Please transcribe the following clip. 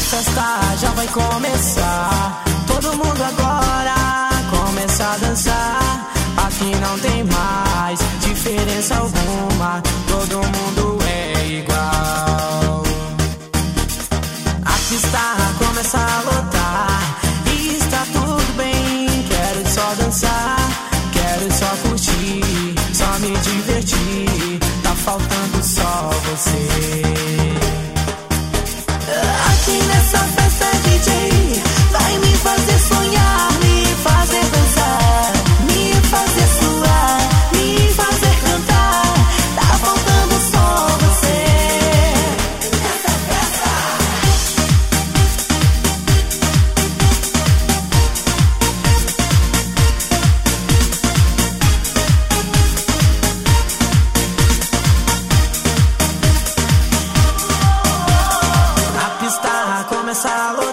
festa já vai começar. Todo mundo agora começa a dançar. Aqui não tem mais diferença alguma, todo mundo é igual. A pista começa a lotar e está tudo bem. Quero só dançar, quero só curtir, só me divertir. Tá faltando só você. Aqui nessa festa DJ vai me fazer sonhar, me fazer dançar, me fazer suar, me fazer cantar. Tá faltando só você nessa festa. A pista começa a lotar